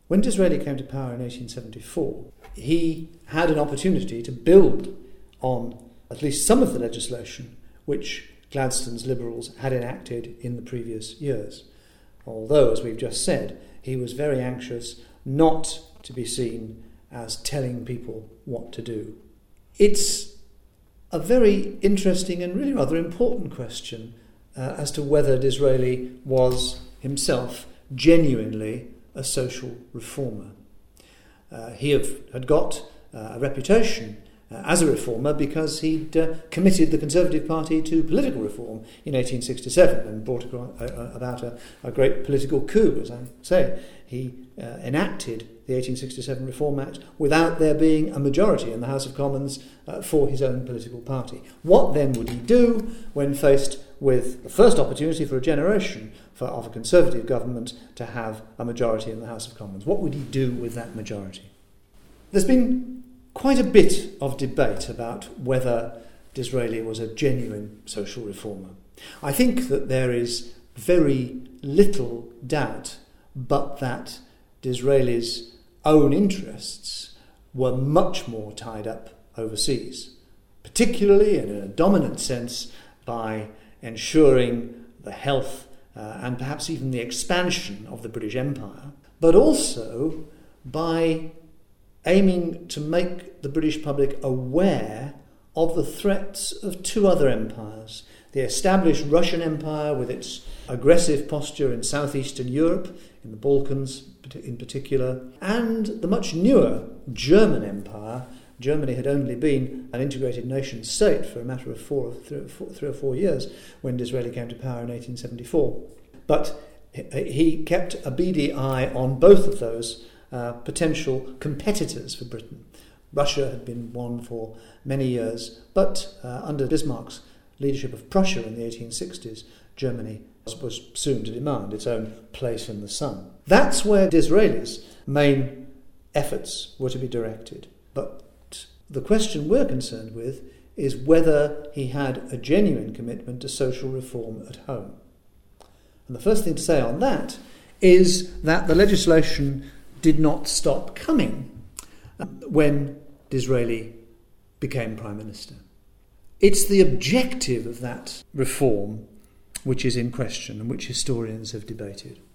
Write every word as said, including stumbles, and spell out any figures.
When Disraeli came to power in eighteen seventy-four, he had an opportunity to build on at least some of the legislation which Gladstone's Liberals had enacted in the previous years. Although, as we've just said, he was very anxious not to be seen as telling people what to do. It's a very interesting and really rather important question uh, as to whether Disraeli was himself genuinely a social reformer. Uh, he have, had got uh, a reputation uh, as a reformer because he'd uh, committed the Conservative Party to political reform in eighteen sixty-seven and brought a, a, about a, a great political coup, as I say. He uh, enacted the eighteen sixty-seven Reform Act without there being a majority in the House of Commons uh, for his own political party. What then would he do when faced with the first opportunity for a generation for, of a Conservative government to have a majority in the House of Commons? What would he do with that majority? There's been quite a bit of debate about whether Disraeli was a genuine social reformer. I think that there is very little doubt but that Disraeli's own interests were much more tied up overseas, particularly and in a dominant sense by ensuring the health uh, and perhaps even the expansion of the British Empire, but also by aiming to make the British public aware of the threats of two other empires, the established Russian Empire with its aggressive posture in southeastern Europe, in the Balkans in particular, and the much newer German Empire. Germany had only been an integrated nation state for a matter of four, three, or four, three or four years when Disraeli came to power in eighteen seventy-four. But he kept a beady eye on both of those uh, potential competitors for Britain. Russia had been one for many years, but uh, under Bismarck's leadership of Prussia in the eighteen sixties, Germany was soon to demand its own place in the sun. That's where Disraeli's main efforts were to be directed. But the question we're concerned with is whether he had a genuine commitment to social reform at home. And the first thing to say on that is that the legislation did not stop coming when Disraeli became Prime Minister. It's the objective of that reform which is in question and which historians have debated.